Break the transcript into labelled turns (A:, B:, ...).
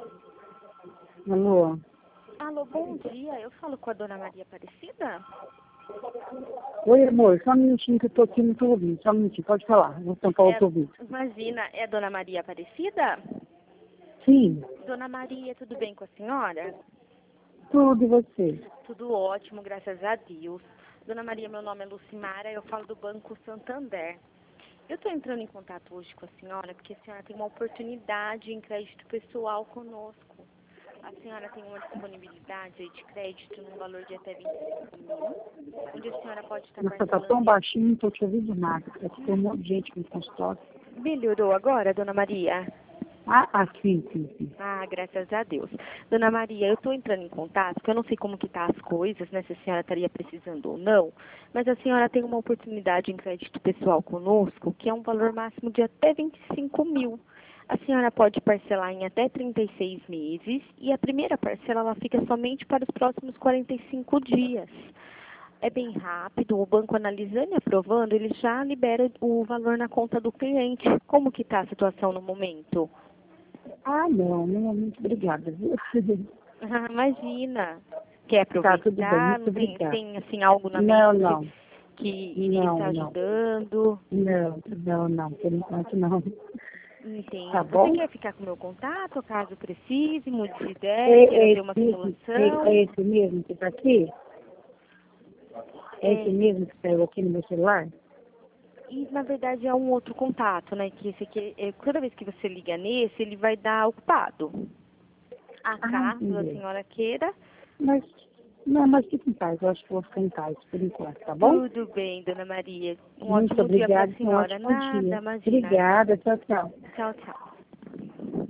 A: Alô?
B: Alô, bom dia. Eu falo com a dona Maria Aparecida?
A: Oi, amor, só um minutinho que eu tô aqui no teu ouvido. Só um minutinho, pode falar. Vou tampar o teu ouvido.
B: Imagina, é a dona Maria Aparecida?
A: Sim,
B: Dona Maria, tudo bem com a senhora?
A: tudo e você.
B: Tudo ótimo, graças a Deus. Dona Maria, meu nome é Lucimara, eu falo do Banco Santander. Eu estou entrando em contato hoje com a senhora porque a senhora tem uma oportunidade em crédito pessoal conosco. A senhora tem uma disponibilidade aí de crédito no valor de até 25 mil, onde a senhora pode estar
A: Nossa, tá tão
B: parcelando.
A: baixinho, não tô te ouvindo nada. Aqui tem um monte de gente no consultório.
B: Melhorou agora, Dona Maria?
A: Sim, sim, sim.
B: Ah, graças a Deus. Dona Maria, eu estou entrando em contato, porque eu não sei como que tá as coisas, né, se a senhora estaria precisando ou não, mas a senhora tem uma oportunidade em crédito pessoal conosco, que é um valor máximo de até 25 mil. A senhora pode parcelar em até 36 meses e a primeira parcela ela fica somente para os próximos 45 dias. É bem rápido, o banco analisando e aprovando, ele já libera o valor na conta do cliente. Como que está a situação no momento?
A: Não, muito obrigada, viu?
B: Ah, imagina. Quer
A: Tá, tudo bem,
B: aproveitar?
A: muito
B: Não tem,
A: obrigada.
B: tem assim, algo na
A: Não,
B: mente
A: não,
B: que iria
A: não,
B: estar
A: não.
B: ajudando?
A: Não, por enquanto não. Tá
B: Entendo. Você
A: bom?
B: quer ficar com o meu contato, caso precise, mude de
A: É,
B: ideia, queira
A: é,
B: ver
A: esse
B: uma
A: mesmo,
B: simulação?
A: é esse mesmo que tá aqui? É esse
B: É,
A: mesmo que saiu aqui no meu celular?
B: e na verdade é um outro contato, né? Que esse aqui, toda vez que você liga nesse, ele vai dar ocupado. Caso a
A: Entendi.
B: senhora queira,
A: Mas, não, mas fica em paz, eu acho que vou ficar em paz por enquanto, tá bom?
B: tudo bem, dona Maria. Um
A: Muito
B: ótimo dia para a
A: obrigada, um
B: senhora.
A: ótimo
B: Nada,
A: dia.
B: imagina.
A: Obrigada, tchau, tchau.
B: Tchau, tchau.